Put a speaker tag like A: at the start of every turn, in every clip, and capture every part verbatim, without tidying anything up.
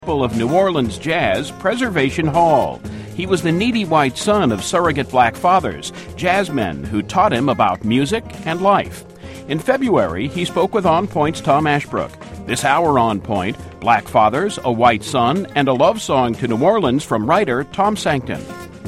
A: Of New Orleans jazz, Preservation Hall. He was the needy white son of surrogate black fathers, jazzmen who taught him about music and life. In February, he spoke with On Point's Tom Ashbrook. This hour on Point, Black Fathers, a White Son, and a love song to New Orleans from writer Tom Sankton.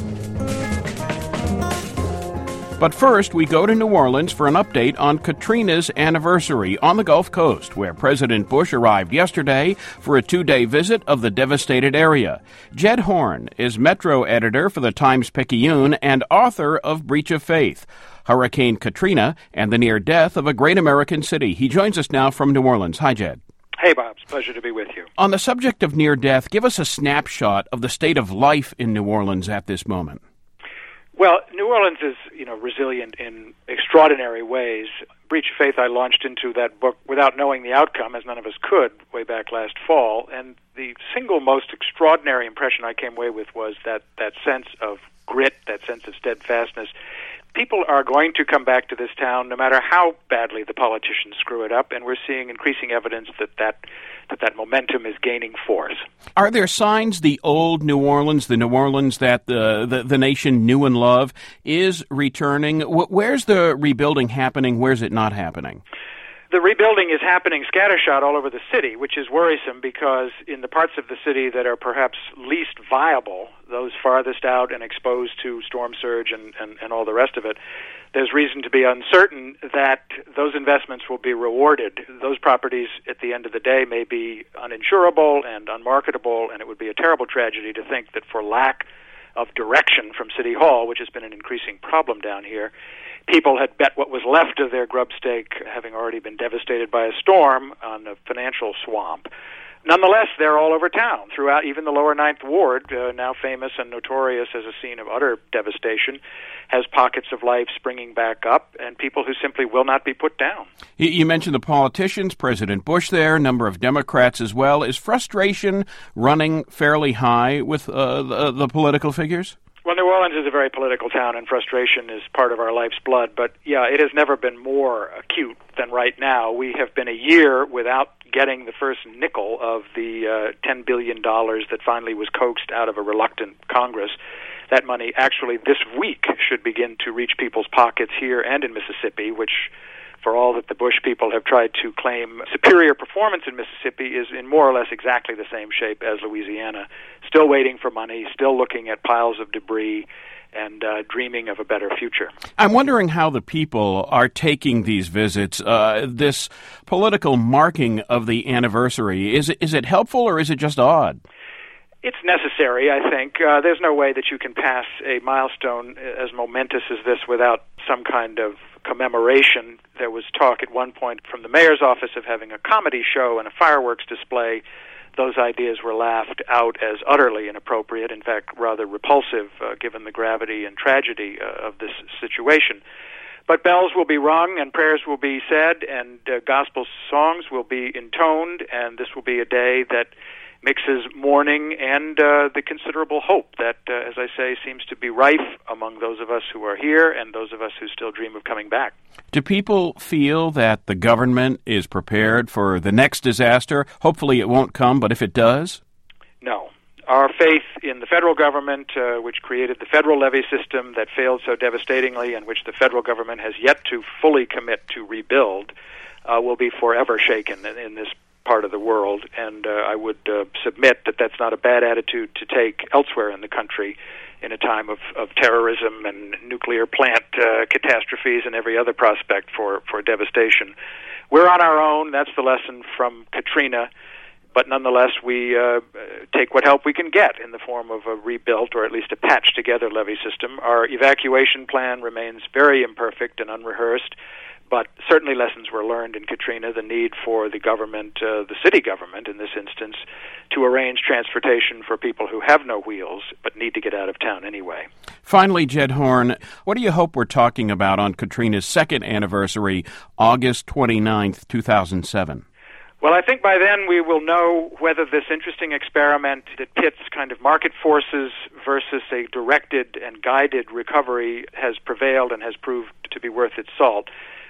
A: But first, we go to New Orleans for an update on Katrina's anniversary on the Gulf Coast, where President Bush arrived yesterday for a two-day visit of the devastated area. Jed Horn is Metro editor for the Times-Picayune and author of Breach of Faith, Hurricane Katrina and the Near Death of a Great American City. He joins us now from New Orleans. Hi, Jed.
B: Hey, Bob. It's a pleasure to be with you.
A: On the subject of near death, give us a snapshot of the state of life in New Orleans at this moment.
B: Well, New Orleans is, you know, resilient in extraordinary ways. Breach of Faith I launched into that book without knowing the outcome, as none of us could, way back last fall. And the single most extraordinary impression I came away with was that, that sense of grit, that sense of steadfastness. People are going to come back to this town no matter how badly the politicians screw it up, and we're seeing increasing evidence that that, that, that momentum is gaining force.
A: Are there signs the old New Orleans, the New Orleans that the, the, the nation knew and loved, is returning? Where's the rebuilding happening? Where's it not happening?
B: The rebuilding is happening scattershot all over the city, which is worrisome because in the parts of the city that are perhaps least viable, those farthest out and exposed to storm surge and, and, and all the rest of it, there's reason to be uncertain that those investments will be rewarded. Those properties, at the end of the day, may be uninsurable and unmarketable, and it would be a terrible tragedy to think that for lack of direction from City Hall, which has been an increasing problem down here, people had bet what was left of their grub stake, having already been devastated by a storm, on a financial swamp. Nonetheless, they're all over town, throughout even the lower Ninth Ward, uh, now famous and notorious as a scene of utter devastation, has pockets of life springing back up, and people who simply will not be put down.
A: You mentioned the politicians, President Bush there, a number of Democrats as well. Is frustration running fairly high with uh, the, the political figures?
B: Well, New Orleans is a very political town, and frustration is part of our life's blood. But, yeah, it has never been more acute than right now. We have been a year without getting the first nickel of the uh, ten billion dollars that finally was coaxed out of a reluctant Congress. That money actually this week should begin to reach people's pockets here and in Mississippi, which, for all that the Bush people have tried to claim superior performance in Mississippi, is in more or less exactly the same shape as Louisiana. Still waiting for money, still looking at piles of debris, and uh, dreaming of a better future.
A: I'm wondering how the people are taking these visits, uh, this political marking of the anniversary. Is it, is it helpful or is it just odd?
B: It's necessary, I think. Uh, there's no way that you can pass a milestone as momentous as this without some kind of commemoration. There was talk at one point from the mayor's office of having a comedy show and a fireworks display. Those ideas were laughed out as utterly inappropriate, in fact, rather repulsive, uh, given the gravity and tragedy uh, of this situation. But bells will be rung, and prayers will be said, and uh, gospel songs will be intoned, and this will be a day that mixes mourning and uh, the considerable hope that, uh, as I say, seems to be rife among those of us who are here and those of us who still dream of coming back.
A: Do people feel that the government is prepared for the next disaster? Hopefully it won't come, but if it does?
B: No. Our faith in the federal government, uh, which created the federal levee system that failed so devastatingly and which the federal government has yet to fully commit to rebuild, uh, will be forever shaken in, in this part of the world, and uh, I would uh, submit that that's not a bad attitude to take elsewhere in the country in a time of, of terrorism and nuclear plant uh, catastrophes and every other prospect for, for devastation. We're on our own. That's the lesson from Katrina, but nonetheless we uh, take what help we can get in the form of a rebuilt or at least a patched-together levee system. Our evacuation plan remains very imperfect and unrehearsed, but certainly lessons were learned in Katrina, the need for the government, uh, the city government in this instance, to arrange transportation for people who have no wheels but need to get out of town anyway.
A: Finally, Jed Horn, what do you hope we're talking about on Katrina's second anniversary, August twenty-ninth, two thousand seven?
B: Well, I think by then we will know whether this interesting experiment that pits kind of market forces versus a directed and guided recovery has prevailed and has proved to be worth its salt.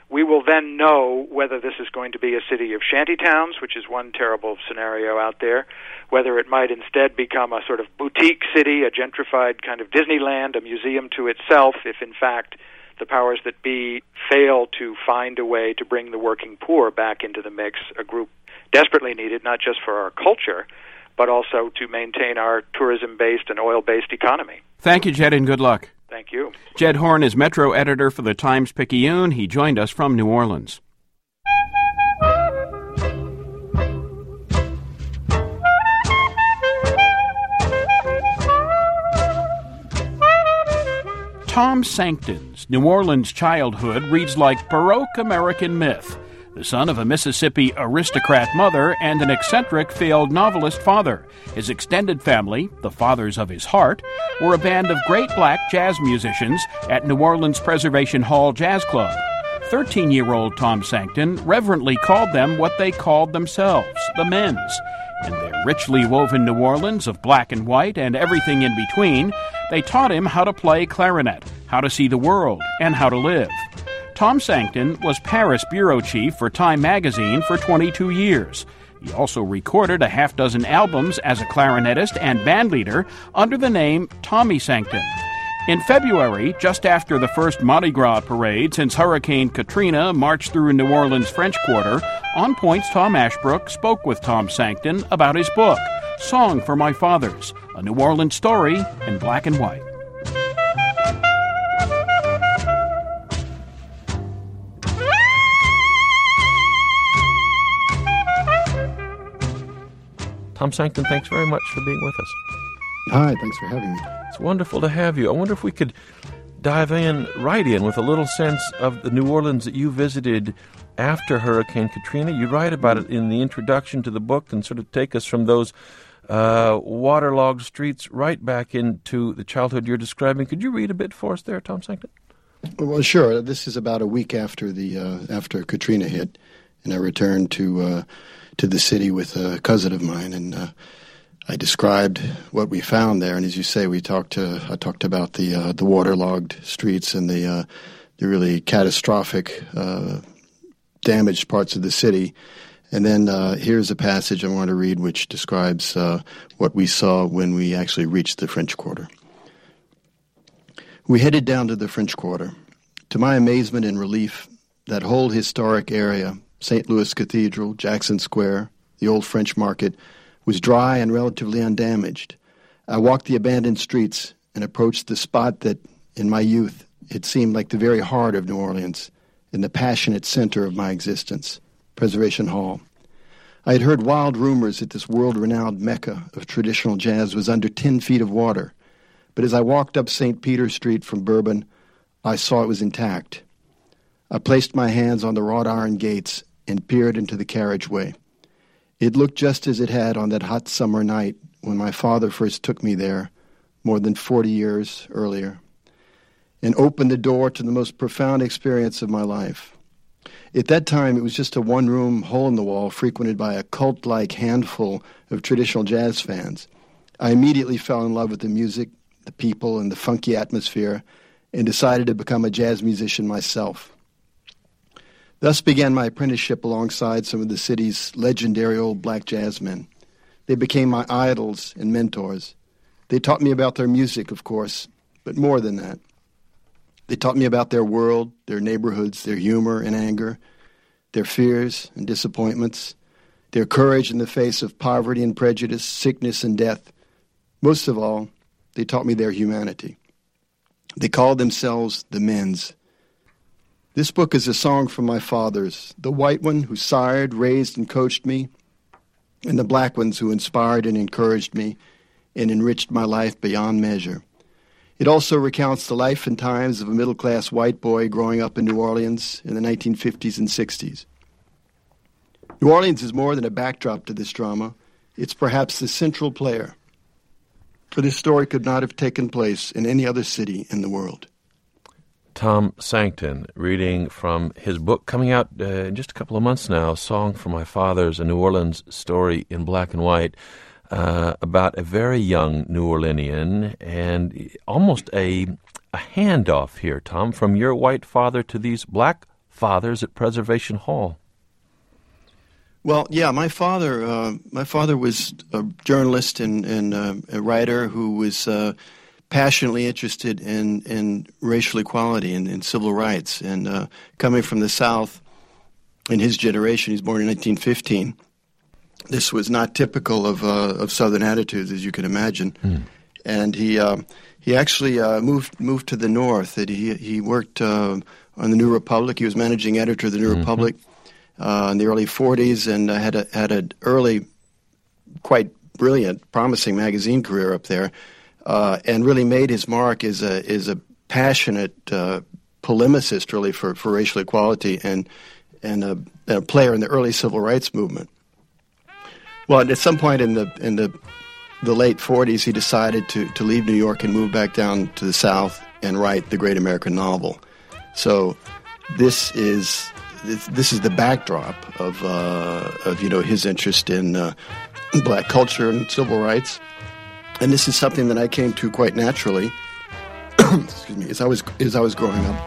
B: we will then know whether this is going to be a city of shantytowns, which is one terrible scenario out there, whether it might instead become a sort of boutique city, a gentrified kind of Disneyland, a museum to itself, if in fact the powers that be fail to find a way to bring the working poor back into the mix, a group desperately needed not just for our culture, but also to maintain our tourism-based and oil-based economy.
A: Thank you, Jed, and good luck.
B: Thank you.
A: Jed Horn is Metro editor for the Times-Picayune. He joined us from New Orleans. Tom Sankton's New Orleans childhood reads like Baroque American myth. The son of a Mississippi aristocrat mother and an eccentric failed novelist father. His extended family, the Fathers of His Heart, were a band of great black jazz musicians at New Orleans Preservation Hall Jazz Club. Thirteen-year-old Tom Sankton reverently called them what they called themselves, the Men's. In their richly woven New Orleans of black and white and everything in between, they taught him how to play clarinet, how to see the world, and how to live. Tom Sankton was Paris bureau chief for Time magazine for twenty-two years. He also recorded a half dozen albums as a clarinetist and bandleader under the name Tommy Sankton. In February, just after the first Mardi Gras parade since Hurricane Katrina marched through New Orleans' French Quarter, On Point's Tom Ashbrook spoke with Tom Sankton about his book, Song for My Fathers, a New Orleans story in black and white.
C: Tom Sankton, thanks very much for being with us.
D: Hi, thanks for having me.
C: It's wonderful to have you. I wonder if we could dive in, right in, with a little sense of the New Orleans that you visited after Hurricane Katrina. You write about it in the introduction to the book and sort of take us from those uh, waterlogged streets right back into the childhood you're describing. Could you read a bit for us there, Tom Sankton?
D: Well, sure. This is about a week after the uh, after Katrina hit, and I returned to uh, to the city with a cousin of mine, and uh, I described what we found there. And as you say, we talked to I talked about the uh, the waterlogged streets and the uh, the really catastrophic uh, damaged parts of the city. And then uh, here's a passage I want to read which describes uh, what we saw when we actually reached the French Quarter. We headed down to the French Quarter. To my amazement and relief, that whole historic area, Saint Louis Cathedral, Jackson Square, the old French Market, was dry and relatively undamaged. I walked the abandoned streets and approached the spot that, in my youth, it seemed like the very heart of New Orleans and the passionate center of my existence, Preservation Hall. I had heard wild rumors that this world-renowned mecca of traditional jazz was under ten feet of water, but as I walked up Saint Peter Street from Bourbon, I saw it was intact. I placed my hands on the wrought iron gates and peered into the carriageway. It looked just as it had on that hot summer night when my father first took me there more than forty years earlier, and opened the door to the most profound experience of my life. At that time, it was just a one-room, hole-in-the-wall frequented by a cult-like handful of traditional jazz fans. I immediately fell in love with the music, the people, and the funky atmosphere, and decided to become a jazz musician myself. Thus began my apprenticeship alongside some of the city's legendary old black jazzmen. They became my idols and mentors. They taught me about their music, of course, but more than that. They taught me about their world, their neighborhoods, their humor and anger, their fears and disappointments, their courage in the face of poverty and prejudice, sickness and death. Most of all, they taught me their humanity. They called themselves the Men's. This book is a song from my fathers, the white one who sired, raised, and coached me, and the black ones who inspired and encouraged me and enriched my life beyond measure. It also recounts the life and times of a middle-class white boy growing up in New Orleans in the nineteen fifties and sixties. New Orleans is more than a backdrop to this drama. It's perhaps the central player, for this story could not have taken place in any other city in the world.
C: Tom Sankton, reading from his book coming out uh, in just a couple of months now, Song for My Fathers, a New Orleans story in black and white, uh, about a very young New Orleanian, and almost a, a handoff here, Tom, from your white father to these black fathers at Preservation Hall.
D: Well, yeah, my father, uh, my father was a journalist and, and uh, a writer who was uh, passionately interested in, in racial equality and, and civil rights. And uh, coming from the South, in his generation, he was born in nineteen fifteen. This was not typical of uh, of Southern attitudes, as you can imagine. Mm. And he uh, he actually uh, moved moved to the North. That he he worked uh, on the New Republic. He was managing editor of the New mm-hmm. Republic. Uh, in the early forties, and uh, had a had an early, quite brilliant, promising magazine career up there, uh, and really made his mark as a is a passionate uh, polemicist, really for, for racial equality, and and a, a player in the early civil rights movement. Well, at some point in the in the the late forties, he decided to to leave New York and move back down to the South and write the great American novel. So this is. This, this is the backdrop of, uh, of you know, his interest in uh, black culture and civil rights, and this is something that I came to quite naturally. Excuse me, as I was as I was growing up.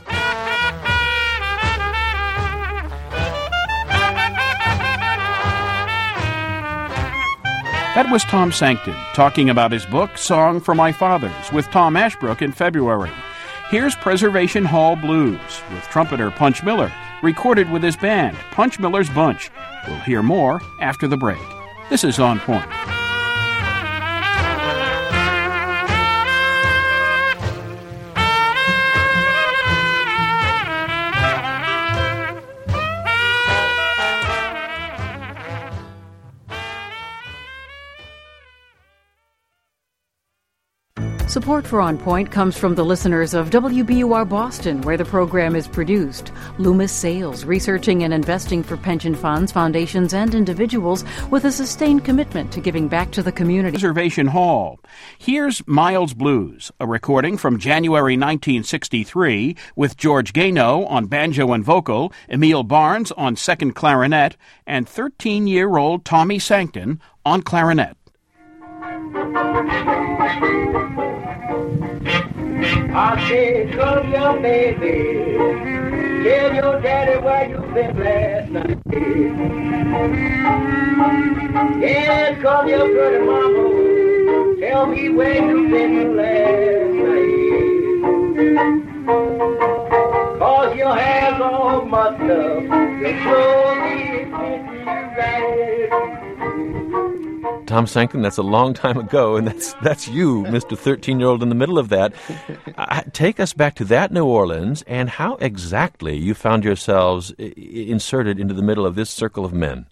A: That was Tom Sankton talking about his book, Song for My Fathers, with Tom Ashbrook in February. Here's Preservation Hall Blues with trumpeter Punch Miller, recorded with his band, Punch Miller's Bunch. We'll hear more after the break. This is On Point.
E: Support for On Point comes from the listeners of W B U R Boston, where the program is produced. Loomis Sales, researching and investing for pension funds, foundations, and individuals with a sustained commitment to giving back to the community.
A: Preservation Hall. Here's Miles Blues, a recording from January nineteen sixty-three with George Gano on banjo and vocal, Emil Barnes on second clarinet, and thirteen-year-old Tommy Sankton on clarinet.
F: I said, come young baby, tell your daddy where you been last night. Yes, come your pretty mama, tell me where you been last night. Cause your hair's all mussed up, your clothes is right.
C: Tom Sankton, that's a long time ago, and that's that's you, Mister thirteen-year-old in the middle of that. Uh, take us back to that New Orleans and how exactly you found yourselves I- inserted into the middle of this circle of men.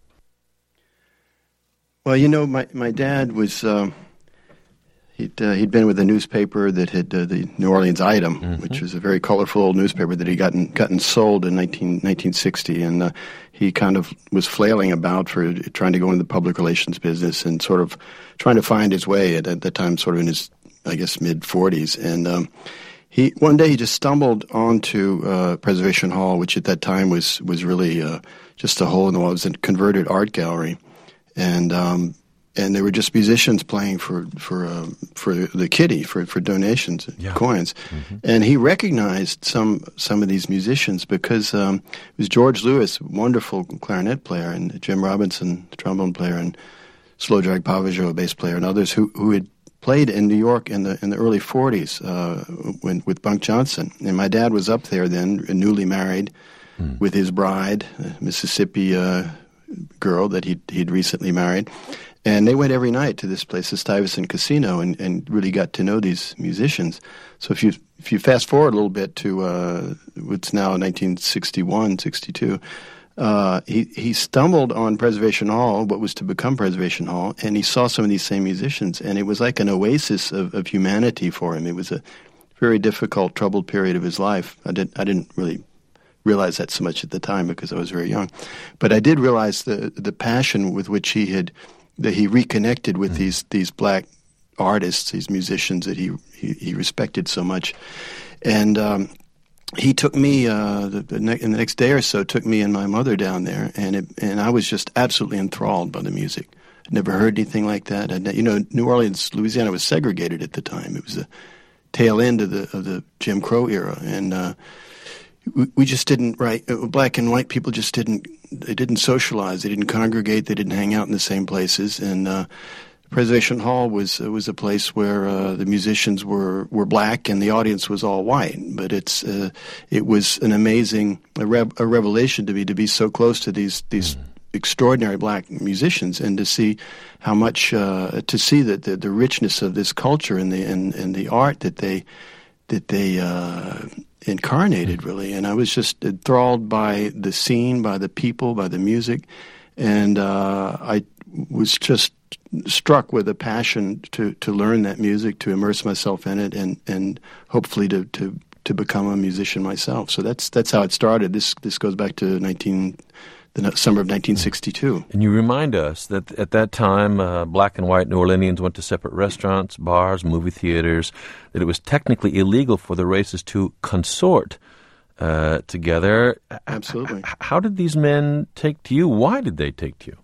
D: Well, you know, my, my dad was, uh, he'd, uh, he'd been with a newspaper that had, uh, the New Orleans Item, mm-hmm. which was a very colorful old newspaper that he gotten gotten sold in nineteen sixty, and uh, he kind of was flailing about for trying to go into the public relations business and sort of trying to find his way at, at the time, sort of in his, I guess, mid-forties. And um, he one day he just stumbled onto uh, Preservation Hall, which at that time was, was really uh, just a hole in the wall. It was a converted art gallery. And um, and there were just musicians playing for for uh, for the kitty for, for donations, yeah. coins, mm-hmm. and he recognized some some of these musicians because um, it was George Lewis, wonderful clarinet player, and Jim Robinson, the trombone player, and Slowdrag Pavageau, a bass player, and others who who had played in New York in the in the early forties uh, when with Bunk Johnson. And my dad was up there then, newly married, mm. with his bride, a Mississippi uh, girl that he'd he'd recently married. And they went every night to this place, the Stuyvesant Casino, and, and really got to know these musicians. So if you if you fast forward a little bit to uh, what's now nineteen sixty-one, sixty-two, uh, he, he stumbled on Preservation Hall, what was to become Preservation Hall, and he saw some of these same musicians, and it was like an oasis of, of humanity for him. It was a very difficult, troubled period of his life. I didn't I didn't really realize that so much at the time because I was very young. But I did realize the the passion with which he had that he reconnected with mm. these these black artists, these musicians that he he, he respected so much, and um, he took me uh, the, the, ne- the next day or so. Took me and my mother down there, and it, and I was just absolutely enthralled by the music. I'd never heard anything like that. I'd, you know, New Orleans, Louisiana was segregated at the time. It was the tail end of the of the Jim Crow era, and uh, we, we just didn't, right, black and white people just didn't, they didn't socialize, they didn't congregate, they didn't hang out in the same places, and uh, Preservation Hall was uh, was a place where uh, the musicians were, were black and the audience was all white. But it's uh, it was an amazing a, rev- a revelation to me to be so close to these these mm. extraordinary black musicians and to see how much uh, to see that the, the richness of this culture and the and, and the art that they that they uh, incarnated really. And I was just enthralled by the scene, by the people, by the music, and uh, I was just struck with a passion to, to learn that music, to immerse myself in it, and, and hopefully to, to, to become a musician myself. So that's that's how it started. This this goes back to nineteen the summer of nineteen sixty-two.
C: And you remind us that at that time, uh, black and white New Orleanians went to separate restaurants, bars, movie theaters. That it was technically illegal for the races to consort uh, together.
D: Absolutely.
C: How did these men take to you? Why did they take to you?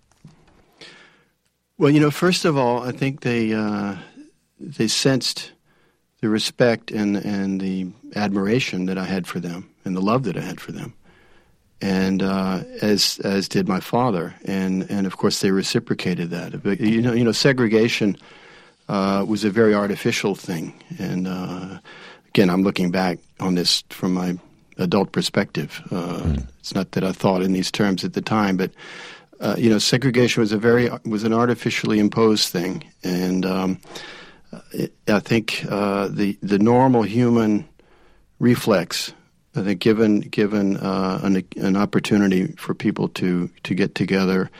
D: Well, you know, first of all, I think they uh, they sensed the respect and and the admiration that I had for them, and the love that I had for them, and uh, as as did my father, and and of course they reciprocated that. But, you know, you know, segregation uh, was a very artificial thing, and uh, again, I'm looking back on this from my adult perspective. Uh, mm. It's not that I thought in these terms at the time, but. Uh, you know, segregation was a very was an artificially imposed thing, and um, it, I think uh, the the normal human reflex, I think, given given uh, an an opportunity for people to to get together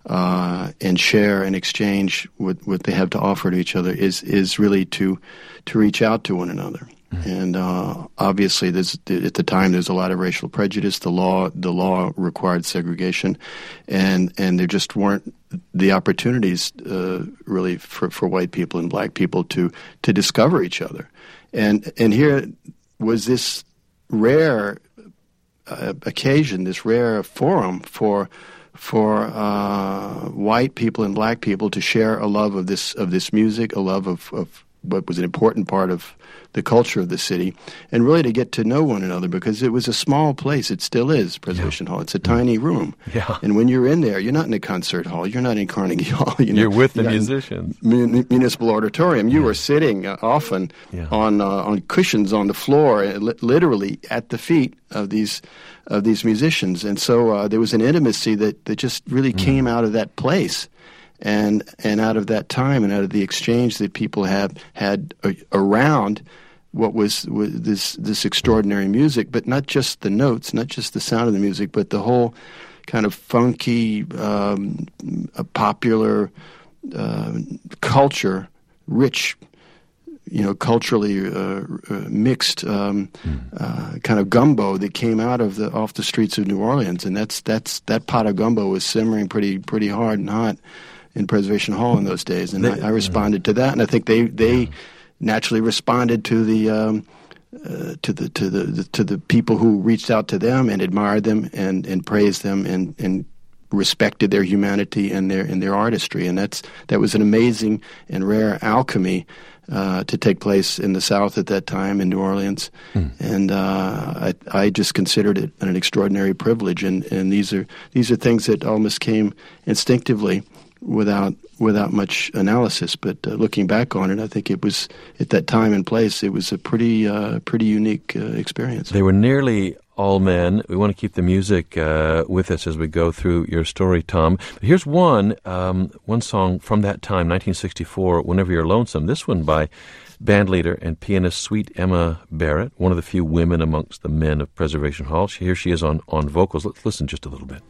D: uh, and share and exchange what, what they have to offer to each other, is is really to to reach out to one another. And uh, obviously, there's, at the time, there's a lot of racial prejudice. The law, the law required segregation, and and there just weren't the opportunities uh, really for, for white people and black people to to discover each other. And and here was this rare uh, occasion, this rare forum for for uh, white people and black people to share a love of this of this music, a love of, of what was an important part of the culture of the city, and really to get to know one another, because it was a small place. It still is, Preservation yeah. Hall. It's a tiny room.
C: Yeah.
D: And when you're in there, you're not in a concert hall. You're not in Carnegie Hall. You know,
C: you're with the
D: you're
C: musicians.
D: Mun- municipal auditorium. You yeah. are sitting uh, often yeah. on uh, on cushions on the floor, uh, li- literally at the feet of these of these musicians. And so uh, there was an intimacy that, that just really mm. came out of that place. And and out of that time and out of the exchange that people have had uh, around what was, was this this extraordinary music, but not just the notes, not just the sound of the music, but the whole kind of funky, um, popular uh, culture, rich, you know, culturally uh, uh, mixed um, mm. uh, kind of gumbo that came out of the off the streets of New Orleans, and that's that's that pot of gumbo was simmering pretty pretty hard and hot in Preservation Hall in those days, and they, I, I responded to that, and I think they they yeah. naturally responded to the um, uh, to the to the, the to the people who reached out to them and admired them and, and praised them and, and respected their humanity and their and their artistry, and that's that was an amazing and rare alchemy uh, to take place in the South at that time in New Orleans, mm. and uh, I I just considered it an extraordinary privilege, and, and these are these are things that almost came instinctively. Without without much analysis, but uh, looking back on it, I think it was at that time and place. It was a pretty uh, pretty unique uh, experience.
C: They were nearly all men. We want to keep the music uh, with us as we go through your story, Tom. But here's one um, one song from that time, nineteen sixty-four. Whenever You're Lonesome. This one by bandleader and pianist Sweet Emma Barrett, one of the few women amongst the men of Preservation Hall. Here she is on on vocals. Let's listen just a little bit.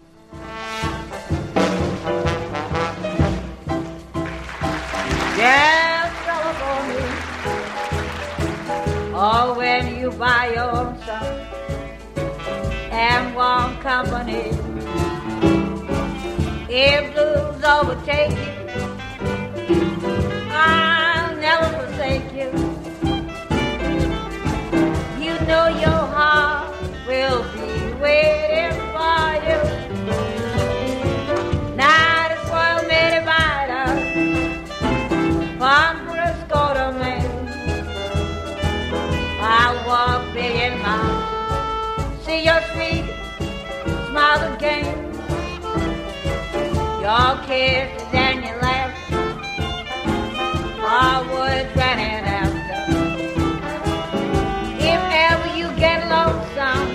G: Or when you buy yourself and want company, if blues overtake you, I'll never forsake you. You know your heart will be waiting for you. Now the spoiled made it better from Frisco to Maine. I walk big and mild, see your games, your kisses and your laughter are words running after. If ever you get lonesome,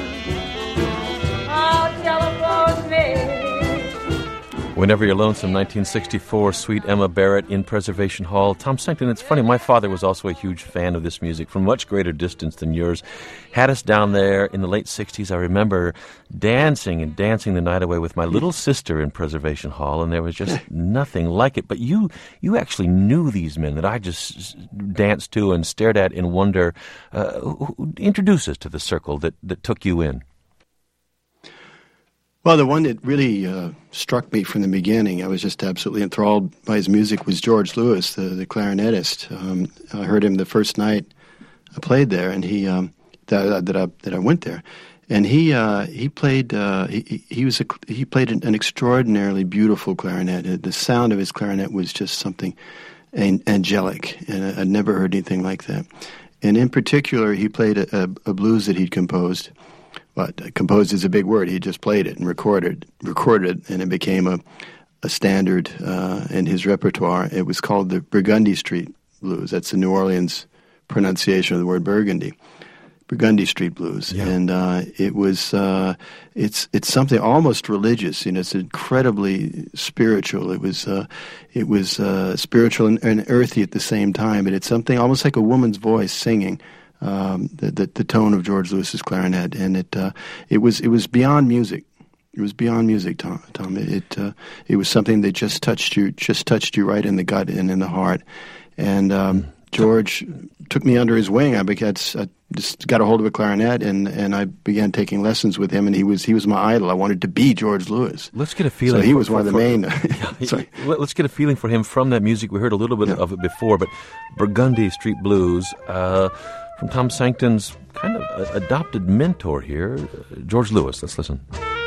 G: oh, telephone me.
C: Whenever You're Lonesome, nineteen sixty-four, Sweet Emma Barrett in Preservation Hall. Tom Sankton, it's funny, my father was also a huge fan of this music from much greater distance than yours. Had us down there in the late sixties. I remember dancing and dancing the night away with my little sister in Preservation Hall, and there was just nothing like it. But you you actually knew these men that I just danced to and stared at in wonder. Uh, introduce us to the circle that, that took you in.
D: Well, the one that really uh, struck me from the beginning, I was just absolutely enthralled by his music, was George Lewis, the, the clarinetist. Um, I heard him the first night I played there, and he um, that, that I that I went there, and he uh, he played uh, he he was a, he played an, an extraordinarily beautiful clarinet. The sound of his clarinet was just something an, angelic, and I'd never heard anything like that. And in particular, he played a, a, a blues that he'd composed. But composed is a big word. He just played it and recorded, recorded, and it became a, a standard uh, in his repertoire. It was called the Burgundy Street Blues. That's the New Orleans pronunciation of the word Burgundy. Burgundy Street Blues, yeah. And uh, it was uh, it's it's something almost religious. You know, it's incredibly spiritual. It was uh, it was uh, spiritual and, and earthy at the same time. But it's something almost like a woman's voice singing. Um, the, the the tone of George Lewis's clarinet, and it uh, it was it was beyond music. It was beyond music, Tom. Tom. It uh, it was something that just touched you, just touched you right in the gut and in the heart. And um, George took me under his wing. I began, I just got a hold of a clarinet, and, and I began taking lessons with him. And he was he was my idol. I wanted to be George Lewis.
C: Let's get a feeling.
D: So he
C: for,
D: was
C: for,
D: one of the
C: for,
D: main.
C: Yeah,
D: sorry.
C: Let's get a feeling for him from that music. We heard a little bit yeah. of it before, but Burgundy Street Blues. Uh, From Tom Sankton's kind of adopted mentor here, George Lewis. Let's listen.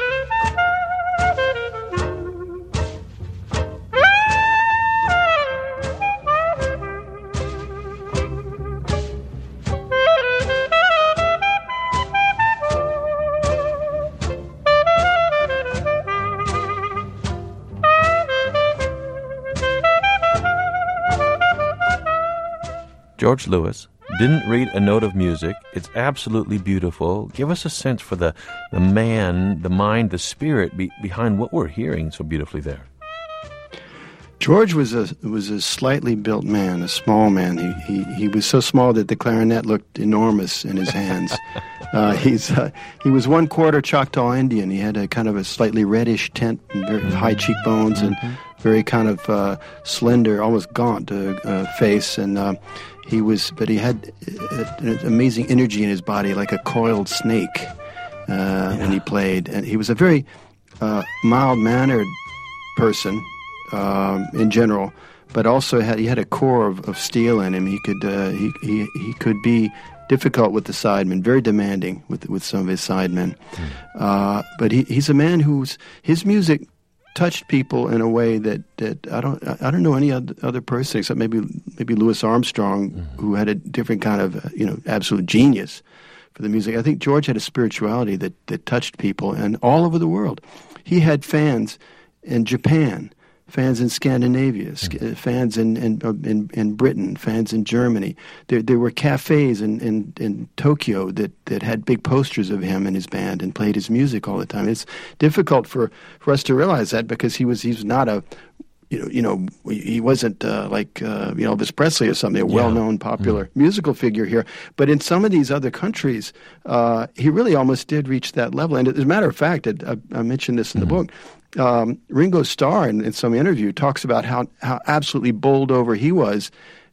C: George Lewis didn't read a note of music. It's absolutely beautiful. Give us a sense for the, the man, the mind, the spirit be, behind what we're hearing so beautifully there.
D: George was a was a slightly built man, a small man. He he, he was so small that the clarinet looked enormous in his hands. uh, he's uh, he was one quarter Choctaw Indian. He had a kind of a slightly reddish tint and very high cheekbones and very kind of uh, slender, almost gaunt uh, uh, face. And uh, he was, but he had an amazing energy in his body, like a coiled snake uh, yeah. when he played. And he was a very uh, mild-mannered person. Um, in general, but also had he had a core of, of steel in him. He could uh, he, he he could be difficult with the sidemen, very demanding with with some of his sidemen. Mm. Uh, but he, he's a man whose his music touched people in a way that, that I don't I don't know any other, other person except maybe maybe Louis Armstrong, mm. who had a different kind of uh, you know absolute genius for the music. I think George had a spirituality that that touched people and all over the world. He had fans in Japan. Fans in Scandinavia, mm-hmm. fans in, in in in Britain, fans in Germany. There there were cafes in, in, in Tokyo that, that had big posters of him and his band and played his music all the time. It's difficult for, for us to realize that because he was he was not a you know you know he wasn't uh, like uh, you know Elvis Presley or something, a yeah. well-known popular mm-hmm. musical figure here. But in some of these other countries, uh, he really almost did reach that level. And as a matter of fact, I, I mentioned this in mm-hmm. the book. Um, Ringo Starr, in, in some interview, talks about how, how absolutely bowled over he was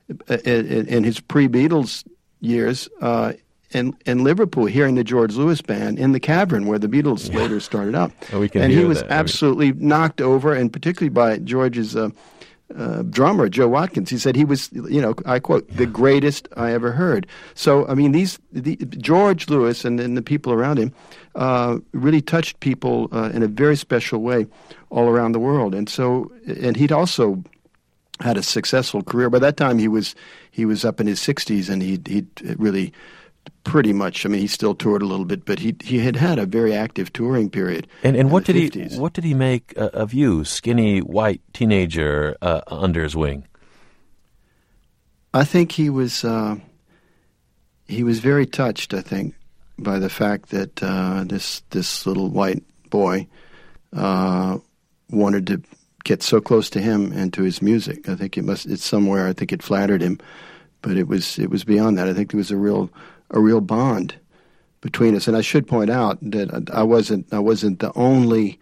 D: in, in his pre-Beatles years uh, in, in Liverpool, hearing the George Lewis band in the Cavern where the Beatles yeah. later started out.
C: Oh, we can
D: and
C: hear
D: he was
C: that.
D: absolutely knocked over, and particularly by George's uh, uh, drummer, Joe Watkins. He said he was, you know, I quote, yeah. the greatest I ever heard. So, I mean, these the, George Lewis and, and the people around him Uh, really touched people uh, in a very special way all around the world, and so and he'd also had a successful career. By that time, he was he was up in his sixties, and he he'd really pretty much. I mean, he still toured a little bit, but he he had had a very active touring period.
C: And and what did
D: fifties.
C: he what did he make uh, of you, skinny white teenager uh, under his wing?
D: I think he was uh, he was very touched, I think, by the fact that uh, this this little white boy uh, wanted to get so close to him and to his music. I think it must it's somewhere. I think it flattered him, but it was it was beyond that. I think there was a real a real bond between us. And I should point out that I wasn't I wasn't the only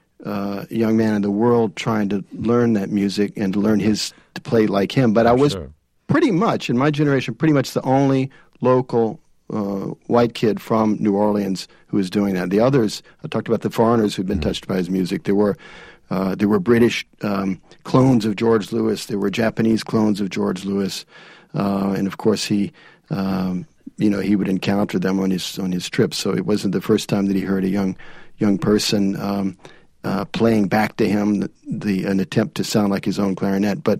D: uh, young man in the world trying to learn that music and to learn his to play like him. But I was
C: Sure.
D: pretty much in my generation, pretty much the only local uh, white kid from New Orleans who was doing that. The others, I talked about the foreigners who'd been
C: Mm-hmm.
D: touched by his music. There were uh, there were British um, clones of George Lewis. There were Japanese clones of George Lewis, uh, and of course he. Um, You know, he would encounter them on his on his trips. So it wasn't the first time that he heard a young young person um, uh, playing back to him the, the an attempt to sound like his own clarinet. But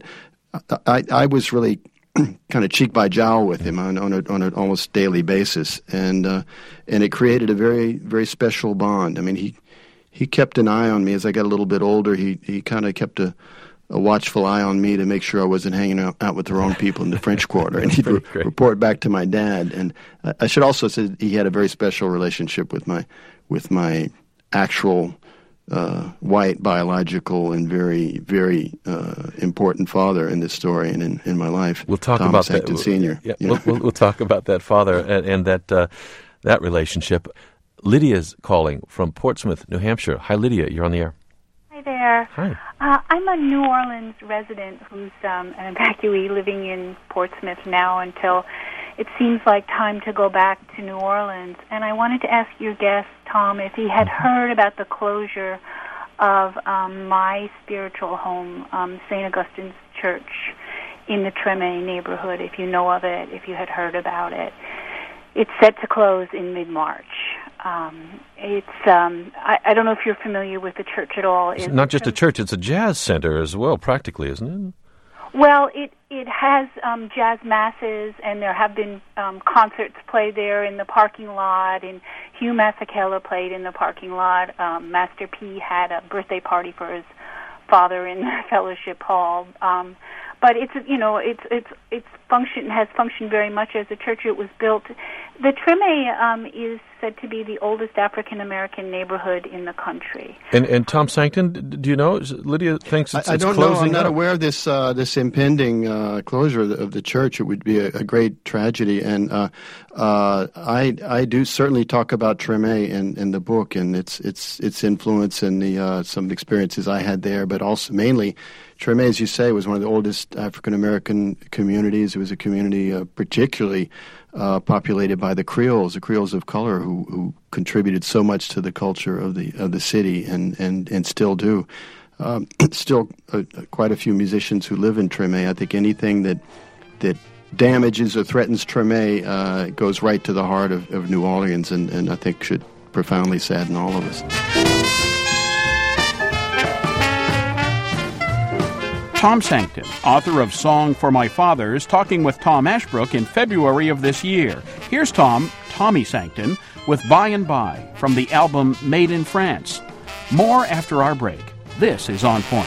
D: I, I was really kind of cheek by jowl with him on on, a, on an almost daily basis, and uh, and it created a very very special bond. I mean, he he kept an eye on me as I got a little bit older. He he kind of kept a a watchful eye on me to make sure I wasn't hanging out, out with the wrong people in the French Quarter. And he'd re- report back to my dad. And uh, I should also say he had a very special relationship with my with my actual uh, white, biological, and very, very uh, important father in this story and in, in my life.
C: We'll talk
D: Thomas
C: about
D: Sankton
C: that.
D: Senior.
C: Yeah,
D: You
C: we'll,
D: know?
C: we'll, we'll talk about that father and, and that uh, that relationship. Lydia's calling from Portsmouth, New Hampshire. Hi, Lydia. You're on the air.
H: Hi there.
C: Hi.
H: Uh, I'm a New Orleans resident who's um, an evacuee living in Portsmouth now until it seems like time to go back to New Orleans. And I wanted to ask your guest, Tom, if he had heard about the closure of um, my spiritual home, um, Saint Augustine's Church in the Treme neighborhood, if you know of it, if you had heard about it. It's set to close in mid-March. Um, it's um, I, I don't know if you're familiar with the church at all.
C: It's not just a church; it's a jazz center as well, practically, isn't it?
H: Well, it it has um, jazz masses, and there have been um, concerts played there in the parking lot, and Hugh Masekela played in the parking lot. Um, Master P had a birthday party for his father in the fellowship hall. Um, but it's you know it's it's it's function has functioned very much as a church. It was built. The Treme um, is said to be the oldest African American neighborhood in the country.
C: And and Tom Sankton, d- do you know? Lydia thinks it's,
D: I, I
C: it's
D: don't know.
C: closing
D: I'm not
C: up.
D: aware of this uh, this impending uh, closure of the, of the church. It would be a, a great tragedy, and uh, uh, I I do certainly talk about Treme in, in the book and its its its influence and the uh, some experiences I had there, but also mainly Treme, as you say, was one of the oldest African American communities. It was a community uh, particularly uh, populated by the Creoles, the Creoles of color, who, who contributed so much to the culture of the of the city, and and, and still do. Um, still, uh, quite a few musicians who live in Treme. I think anything that that damages or threatens Treme uh, goes right to the heart of, of New Orleans, and, and I think should profoundly sadden all of us.
A: Tom Sankton, author of Song for My Fathers, talking with Tom Ashbrook in February of this year. Here's Tom, Tommy Sankton, with By and By from the album Made in France. More after our break. This is On Point.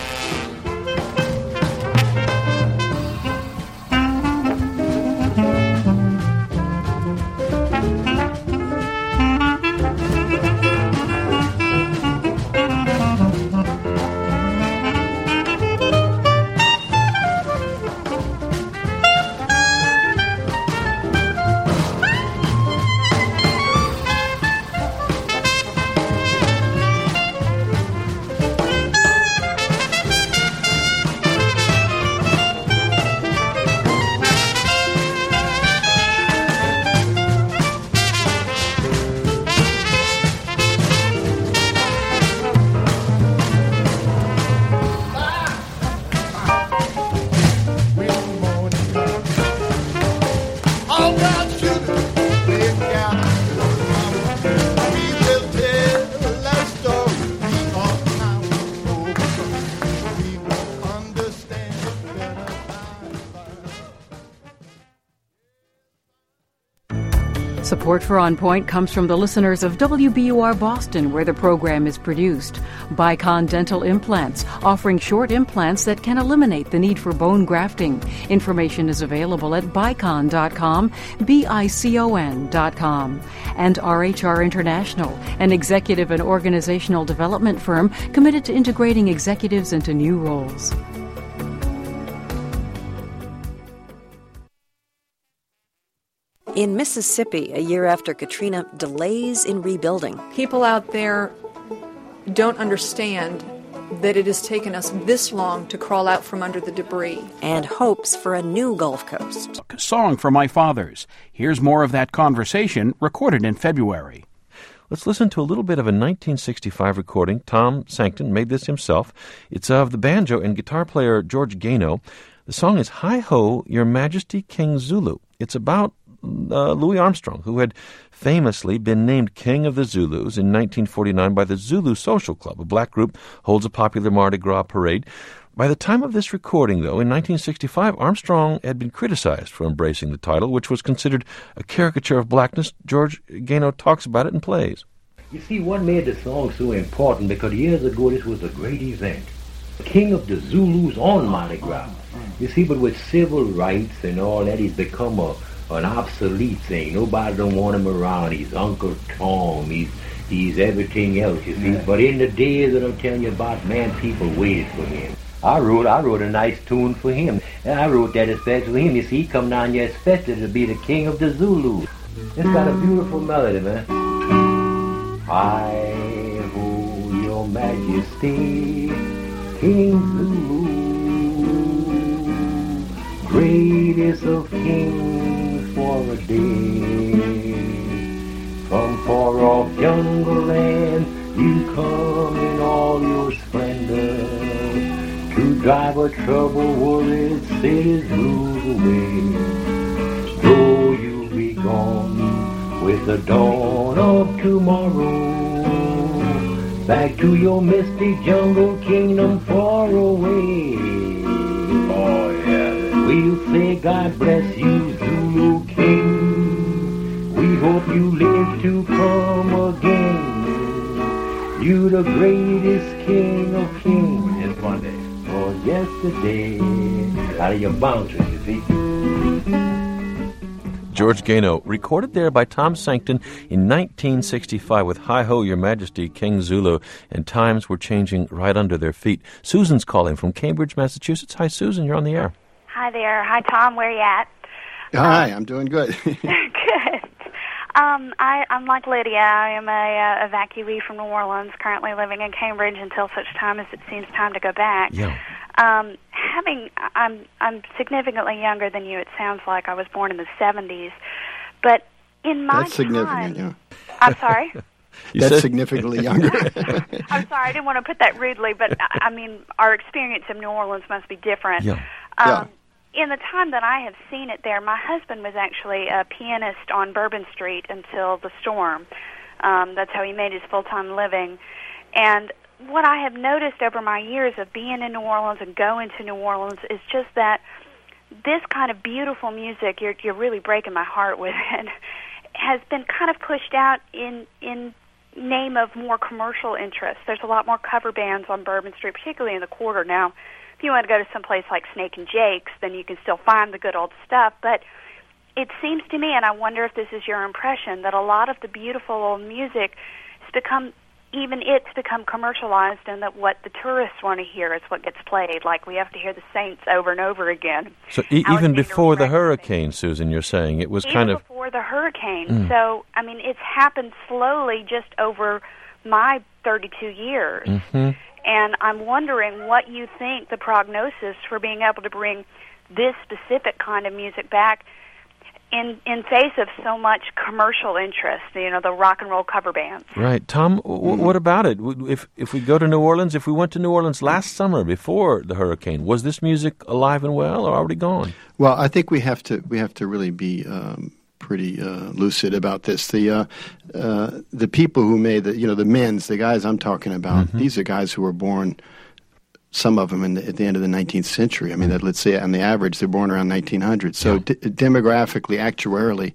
E: Support for On Point comes from the listeners of W B U R Boston, where the program is produced. Bicon Dental Implants, offering short implants that can eliminate the need for bone grafting. Information is available at bicon dot com, B I C O N dot com. And R H R International, an executive and organizational development firm committed to integrating executives into new roles.
I: In Mississippi, a year after Katrina, delays in rebuilding.
J: People out there don't understand that it has taken us this long to crawl out from under the debris.
I: And hopes for a new Gulf Coast.
A: Song for My Fathers. Here's more of that conversation recorded in February.
C: Let's listen to a little bit of a nineteen sixty-five recording. Tom Sankton made this himself. It's of the banjo and guitar player George Gano. The song is Hi-Ho, Your Majesty King Zulu. It's about Uh, Louis Armstrong, who had famously been named King of the Zulus in nineteen forty-nine by the Zulu Social Club. A black group holds a popular Mardi Gras parade. By the time of this recording, though, in nineteen sixty-five, Armstrong had been criticized for embracing the title, which was considered a caricature of blackness. George Gano talks about it and plays.
K: You see, what made the song so important, because years ago this was a great event. King of the Zulus on Mardi Gras. You see, but with civil rights and all that, he's become a an obsolete thing. Nobody don't want him around. He's Uncle Tom. He's he's everything else, you see. Yeah. But in the days that I'm telling you about, man, people waited for him. I wrote I wrote a nice tune for him. And I wrote that especially for him. You see, he come down here especially to be the king of the Zulus. It's got a beautiful melody, man. Hi-ho, your majesty, King Zulu, greatest of kings for a day. From far off jungle land, you come in all your splendor to drive a troubled worried city's rule away. Though you'll be gone with the dawn of tomorrow, back to your misty jungle kingdom far away. Oh yeah. We'll say God bless you, Zulu King. We hope you live to come again. You the greatest king of kings. Just one day. For yesterday. Out of your boundaries, you see.
C: George Gano, recorded there by Tom Sankton in nineteen sixty-five with Hi-Ho, Your Majesty, King Zulu, and times were changing right under their feet. Susan's calling from Cambridge, Massachusetts. Hi, Susan, you're on the air.
L: Hi there. Hi, Tom. Where are you at?
D: Hi, I'm doing good.
L: Good. Um, I, I'm like Lydia. I am a uh, evacuee from New Orleans, currently living in Cambridge until such time as it seems time to go back.
C: Yeah.
L: Um, having, I'm I'm significantly younger than you. It sounds like I was born in the seventies, but in my
D: That's significant.
L: time,
D: Yeah.
L: I'm sorry.
D: That's said... significantly younger.
L: I'm sorry. I didn't want to put that rudely, but I mean, our experience in New Orleans must be different.
C: Yeah.
L: Um,
D: yeah.
L: In the time that I have seen it there, my husband was actually a pianist on Bourbon Street until the storm. Um, that's how he made his full-time living. And what I have noticed over my years of being in New Orleans and going to New Orleans is just that this kind of beautiful music, you're, you're really breaking my heart with it, has been kind of pushed out in in name of more commercial interests. There's a lot more cover bands on Bourbon Street, particularly in the Quarter now. If you want to go to some place like Snake and Jake's, then you can still find the good old stuff. But it seems to me, and I wonder if this is your impression, that a lot of the beautiful old music has become, even it's become commercialized, and that what the tourists want to hear is what gets played. Like we have to hear the Saints over and over again.
C: So e- even before the hurricane, Susan, you're saying it was
L: even
C: kind of...
L: Even before the hurricane.
C: Mm.
L: So, I mean, it's happened slowly just over my thirty-two years.
C: Mm-hmm.
L: And I'm wondering what you think the prognosis for being able to bring this specific kind of music back in in face of so much commercial interest, you know, the rock and roll cover bands.
C: Right. Tom, w- what about it? If if we go to New Orleans, if we went to New Orleans last summer before the hurricane, was this music alive and well or already gone?
D: Well, I think we have to we have to really be um, pretty uh, lucid about this. The uh, uh, the people who made the, you know, the men's, the guys I'm talking about, mm-hmm. these are guys who were born, some of them in the, at the end of the nineteenth century. I mean, that, let's say on the average, they're born around nineteen hundred. So yeah. d- demographically, actuarially,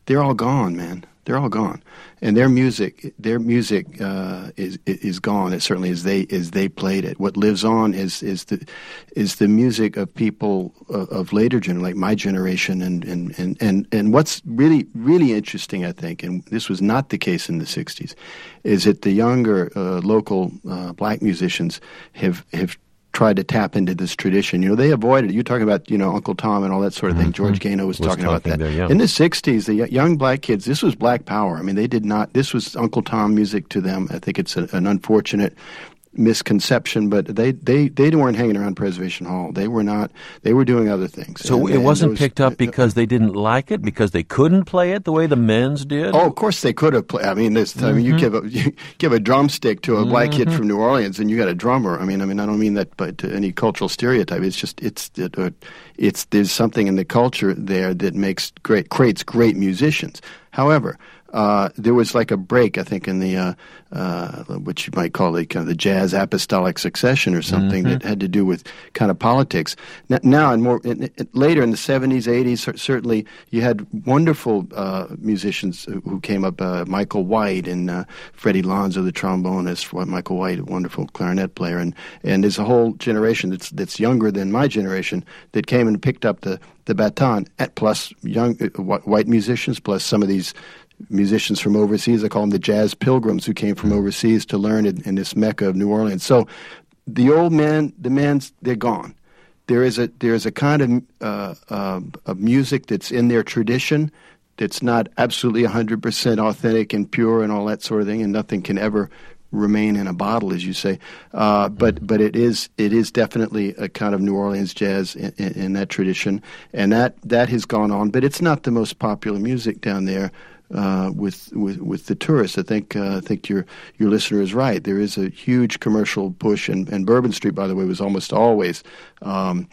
D: they're all gone, man. They're all gone, and their music, their music uh, is is gone. As certainly as they as they played it. What lives on is is the is the music of people of, of later gen, like my generation, and, and, and, and, and what's really really interesting, I think, and this was not the case in the sixties, is that the younger uh, local uh, black musicians have have. tried to tap into this tradition. You know, they avoided it. You're talking about, you know, Uncle Tom and all that sort of thing.
C: Mm-hmm.
D: George Gano was,
C: was
D: talking,
C: talking
D: about that.
C: There, yeah.
D: In the sixties, the young black kids, this was black power. I mean, they did not, this was Uncle Tom music to them. I think it's a, an unfortunate misconception, but they, they, they weren't hanging around Preservation Hall. They were not, they were doing other things.
C: So
D: and,
C: it wasn't
D: those,
C: picked up because they didn't like it, because they couldn't play it the way the men's did?
D: Oh, of course they could have played. I mean, this, mm-hmm. I mean, you give a you give a drumstick to a mm-hmm. black kid from New Orleans, and you got a drummer. I mean, I mean, I don't mean that by to any cultural stereotype. It's just it's it, uh, it's there's something in the culture there that makes great creates great musicians. However, uh, there was like a break, I think, in the uh, uh, what you might call the kind of the jazz apostolic succession or something mm-hmm. that had to do with kind of politics. Now, now and more in, in, later in the seventies, eighties, certainly you had wonderful uh, musicians who came up. Uh, Michael White and uh, Freddie Lonzo, the trombonist. Michael White, a wonderful clarinet player, and and there's a whole generation that's that's younger than my generation that came and picked up the the baton. At plus young uh, white musicians, plus some of these musicians from overseas. I call them the jazz pilgrims who came from overseas to learn in, in this Mecca of New Orleans. So the old men, the men's, they're gone. There is a there is a kind of uh, uh, of music that's in their tradition that's not absolutely one hundred percent authentic and pure and all that sort of thing, and nothing can ever remain in a bottle, as you say. Uh, but but it is it is definitely a kind of New Orleans jazz in, in, in that tradition, and that, that has gone on. But it's not the most popular music down there. Uh, with, with with the tourists, I think uh, I think your your listener is right. There is a huge commercial push, and, and Bourbon Street, by the way, was almost always um,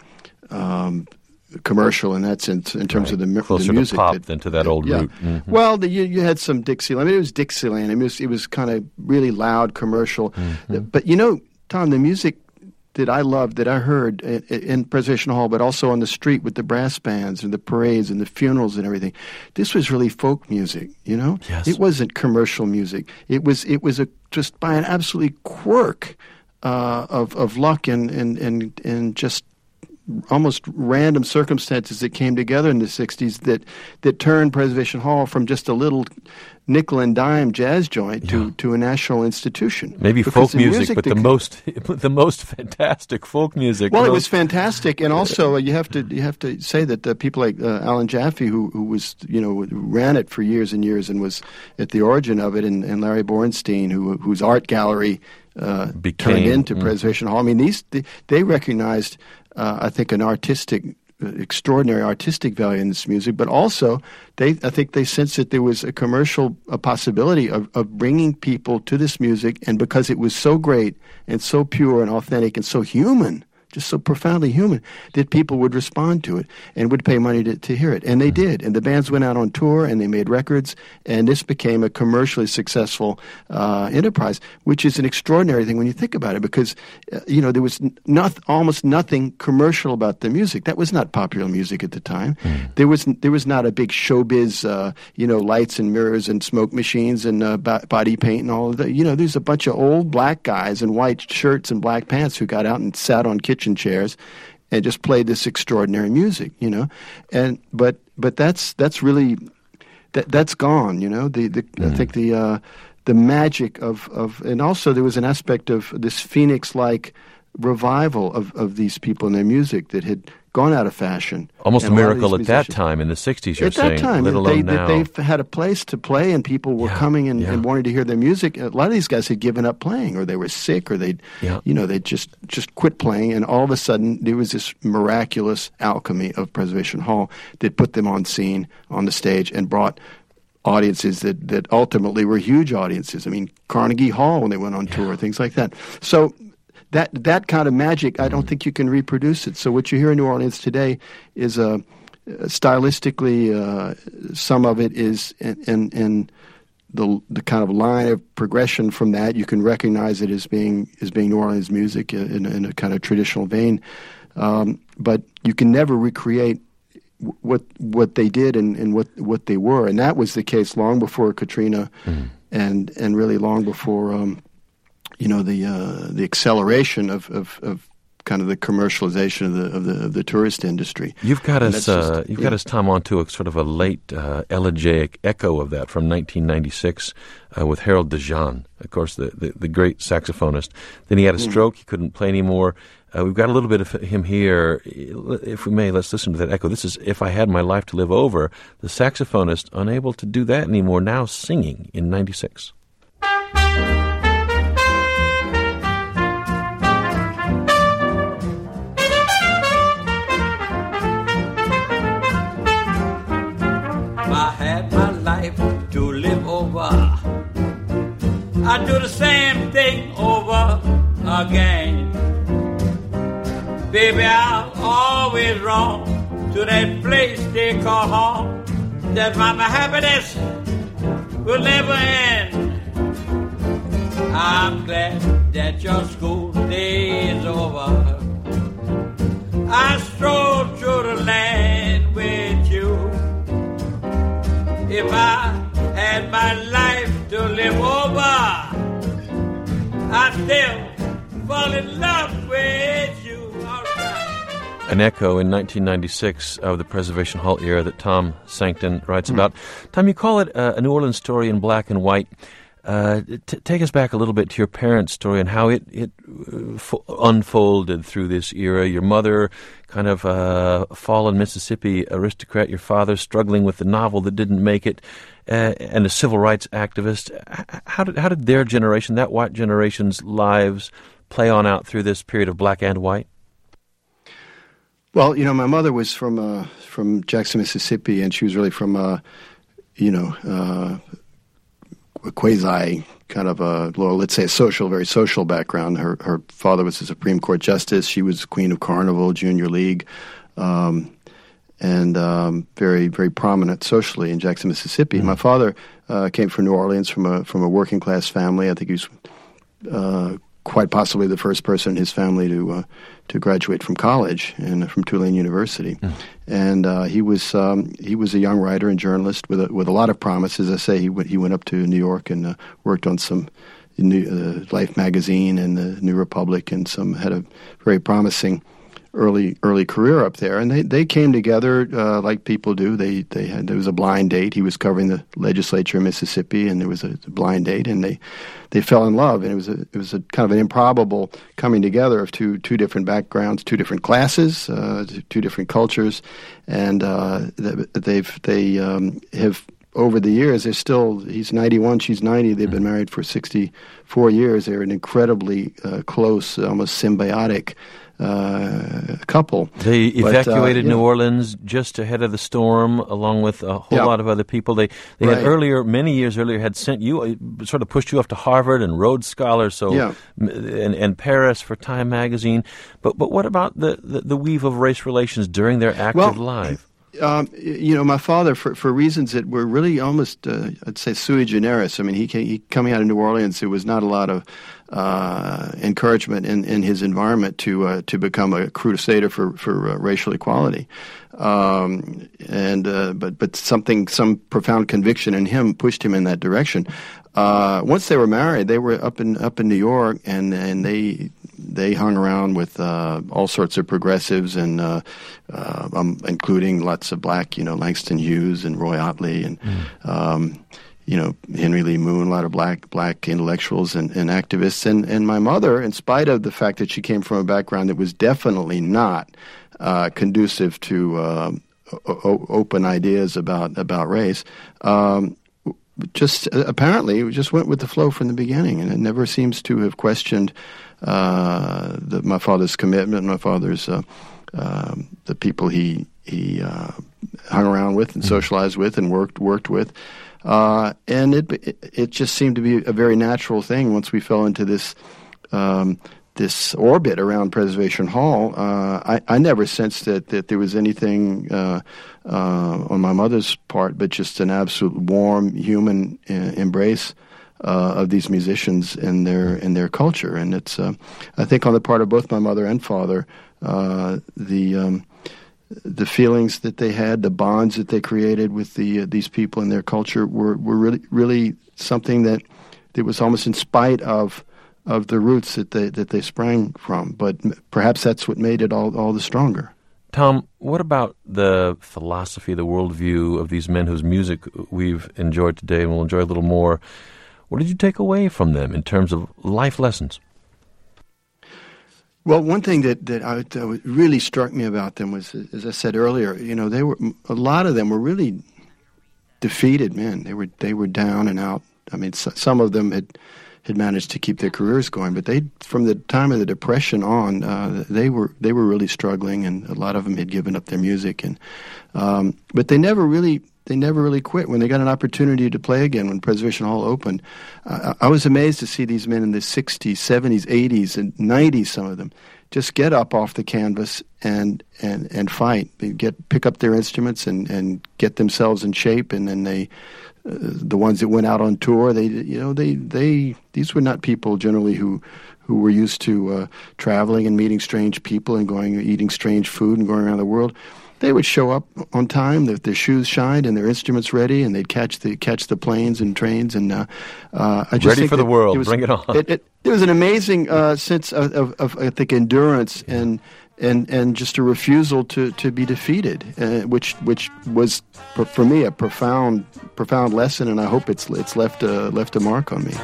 D: um, commercial in that sense, in terms
C: right.
D: of the,
C: Closer
D: the music.
C: to pop
D: that,
C: than to that old
D: yeah.
C: root. Mm-hmm.
D: Well, the, you, you had some Dixieland. I mean, it was Dixieland. I mean, it was, it was kind of really loud commercial. Mm-hmm. But you know, Tom, the music that I loved, that I heard in, in Preservation Hall, but also on the street with the brass bands and the parades and the funerals and everything. This was really folk music, you know?
C: Yes.
D: It wasn't commercial music. It was it was a just by an absolutely quirk uh, of of luck and, and, and, and just almost random circumstances that came together in the sixties that, that turned Preservation Hall from just a little nickel and dime jazz joint to,
C: yeah.
D: to a national institution.
C: Maybe
D: because
C: folk
D: the
C: music,
D: music
C: but the most the most fantastic folk music.
D: Well,
C: most...
D: it was fantastic, and also uh, you have to you have to say that uh, people like uh, Alan Jaffe, who who was you know ran it for years and years and was at the origin of it, and, and Larry Borenstein, who whose art gallery uh,
C: Became,
D: turned into
C: mm-hmm.
D: Preservation Hall. I mean, these they, they recognized, uh, I think, an artistic. extraordinary artistic value in this music, but also they I think they sensed that there was a commercial a possibility of, of bringing people to this music, and because it was so great and so pure and authentic and so human, just so profoundly human, that people would respond to it and would pay money to, to hear it. And they did. And the bands went out on tour and they made records, and this became a commercially successful uh, enterprise, which is an extraordinary thing when you think about it, because, uh, you know, there was not, almost nothing commercial about the music. That was not popular music at the time. Mm. There was there was not a big showbiz, uh, you know, lights and mirrors and smoke machines and uh, b- body paint and all of that. You know, there's a bunch of old black guys in white shirts and black pants who got out and sat on kitchen chairs and just played this extraordinary music, you know, and but but that's that's really that that's gone, you know. The, the mm. I think the uh, the magic of, of and also there was an aspect of this Phoenix-like revival of, of these people and their music that had gone out of fashion.
C: Almost
D: and
C: a miracle
D: a
C: at that time in the sixties, you're
D: at
C: saying.
D: At that time,
C: let alone
D: they,
C: now.
D: they had a place to play, and people were
C: yeah,
D: coming and,
C: yeah.
D: and wanting to hear their music. A lot of these guys had given up playing, or they were sick, or they'd,
C: yeah.
D: you know, they just just quit playing, and all of a sudden there was this miraculous alchemy of Preservation Hall that put them on scene, on the stage, and brought audiences that, that ultimately were huge audiences. I mean, Carnegie Hall when they went on yeah. tour, things like that. So that that kind of magic, I don't think you can reproduce it. So what you hear in New Orleans today is a uh, stylistically, uh, some of it is in, in, in the the kind of line of progression from that. You can recognize it as being as being New Orleans music in, in a kind of traditional vein, um, but you can never recreate what what they did and, and what what they were, and that was the case long before Katrina, mm-hmm. and and really long before um, you know the uh, the acceleration of, of, of kind of the commercialization of the of the, of the tourist industry.
C: You've got
D: and
C: us, uh,
D: just,
C: you've
D: yeah.
C: got us, Tom, onto a sort of a late uh, elegiac echo of that from nineteen ninety-six uh, with Harold DeJean, of course, the, the, the great saxophonist. Then he had a stroke; he couldn't play anymore. Uh, we've got a little bit of him here. If we may, let's listen to that echo. This is "If I Had My Life to Live Over." The saxophonist, unable to do that anymore, now singing in ninety-six.
M: I had my life to live over, I'd do the same thing over again. Baby, I'm always wrong to that place they call home, that my, my happiness will never end. I'm glad that your school day is over. I stroll through the land with you. If I had my life to live over, I'd still fall in love with you. All right.
C: An echo in nineteen ninety-six of the Preservation Hall era that Tom Sankton writes mm. about. Tom, you call it uh, a New Orleans story in black and white. Uh, t- take us back a little bit to your parents' story and how it, it uh, fo- unfolded through this era. Your mother, kind of uh, fallen Mississippi aristocrat, your father struggling with the novel that didn't make it, uh, and a civil rights activist. How did how did their generation, that white generation's lives, play on out through this period of black and white?
D: Well, you know, my mother was from uh, from Jackson, Mississippi, and she was really from, uh, you know, uh, a quasi kind of a, well, let's say a social, very social background. Her her father was a Supreme Court justice. She was Queen of Carnival, Junior League, um, and um, very, very prominent socially in Jackson, Mississippi. Mm-hmm. My father uh, came from New Orleans from a from a working class family. I think he was uh, quite possibly the first person in his family to uh, to graduate from college and from Tulane University. Mm. And uh, he was um, he was a young writer and journalist with a, with a lot of promise. As I say, he went he went up to New York and uh, worked on some new, uh, Life magazine and the New Republic, and some had a very promising early early career up there. And they, they came together uh, like people do. They they had there was a blind date. He was covering the legislature in Mississippi, and there was a, a blind date, and they they fell in love. And it was a it was a kind of an improbable coming together of two two different backgrounds, two different classes, uh, two different cultures, and uh, they've they um, have. Over the years, they're still, he's ninety-one, she's ninety, they've been married for sixty-four years. They're an incredibly uh, close, almost symbiotic uh, couple.
C: They evacuated
D: but, uh,
C: New
D: know.
C: Orleans just ahead of the storm, along with a whole
D: yeah.
C: lot of other people. They they
D: right.
C: had earlier, many years earlier, had sent you, uh, sort of pushed you off to Harvard and Rhodes Scholar, so
D: yeah.
C: and, and Paris for Time magazine. But but what about the, the, the weave of race relations during their active
D: well,
C: life?
D: Um, you know, my father, for, for reasons that were really almost, uh, I'd say, sui generis. I mean, he, came, he coming out of New Orleans, there was not a lot of uh, encouragement in, in his environment to uh, to become a crusader for for uh, racial equality. Um, and uh, but but something, some profound conviction in him pushed him in that direction. Uh, once they were married, they were up in up in New York, and and they. They hung around with uh, all sorts of progressives, and uh, uh, um, including lots of black, you know, Langston Hughes and Roy Otley, and mm. um, you know, Henry Lee Moon, a lot of black black intellectuals and, and activists. And, and my mother, in spite of the fact that she came from a background that was definitely not uh, conducive to uh, o- open ideas about about race. Um, just uh, apparently just went with the flow from the beginning, and it never seems to have questioned uh, the, my father's commitment, my father's uh, uh, the people he he uh, hung around with and socialized with and worked worked with, uh, and it, it it just seemed to be a very natural thing once we fell into this. Um, this orbit around Preservation Hall. uh, I, I never sensed that, that there was anything uh, uh, on my mother's part but just an absolute warm human uh, embrace uh, of these musicians and their and their culture. And it's, uh, I think on the part of both my mother and father, uh, the um, the feelings that they had, the bonds that they created with the uh, these people and their culture were, were really really something that that was almost in spite of of the roots that they that they sprang from. But perhaps that's what made it all all the stronger.
C: Tom, what about the philosophy, the worldview of these men whose music we've enjoyed today and we'll enjoy a little more? What did you take away from them in terms of life lessons?
D: Well, one thing that that, I, that really struck me about them was, as I said earlier, you know, they were a lot of them were really defeated men. They were they were down and out. I mean, so, some of them had had managed to keep their careers going, but they, from the time of the Depression on, uh, they were they were really struggling, and a lot of them had given up their music. And um, but they never really. They never really quit. When they got an opportunity to play again, when Preservation Hall opened, uh, I was amazed to see these men in the sixties, seventies, eighties, and nineties, some of them, just get up off the canvas and and, and fight. They get pick up their instruments and, and get themselves in shape, and then they, uh, the ones that went out on tour, they you know they they these were not people generally who who were used to uh, traveling and meeting strange people and going eating strange food and going around the world. They would show up on time, their, their shoes shined and their instruments ready, and they'd catch the catch the planes and trains. And uh, uh, I just
C: ready
D: think
C: for the world.
D: It was,
C: Bring it on.
D: It, it, it was an amazing uh, sense of, of, of, I think, endurance and and and just a refusal to, to be defeated, uh, which which was for me a profound profound lesson, and I hope it's it's left a, left a mark on me.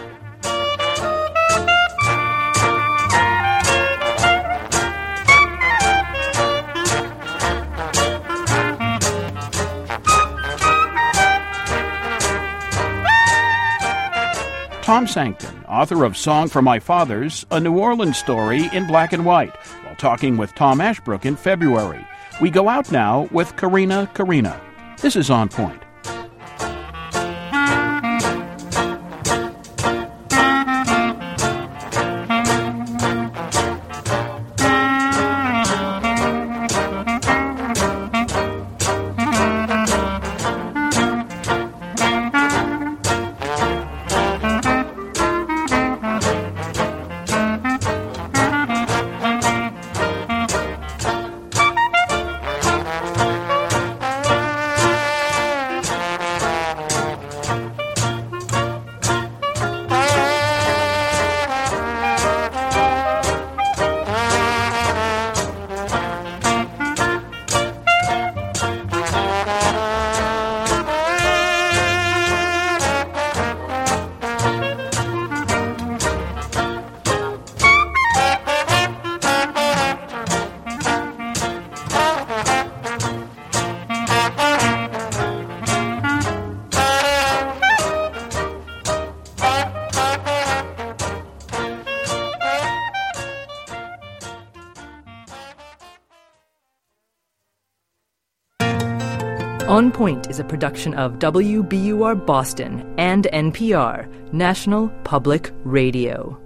A: Tom Sankton, author of Song for My Fathers, a New Orleans story in black and white, while talking with Tom Ashbrook in February. We go out now with Karina Karina. This is On Point.
N: On Point is a production of W B U R Boston and N P R, National Public Radio.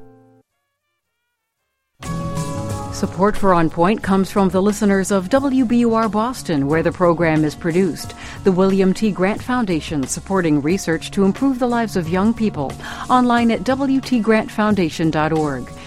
E: Support for On Point comes from the listeners of W B U R Boston, where the program is produced. The William T. Grant Foundation, supporting research to improve the lives of young people. Online at W T grant foundation dot org.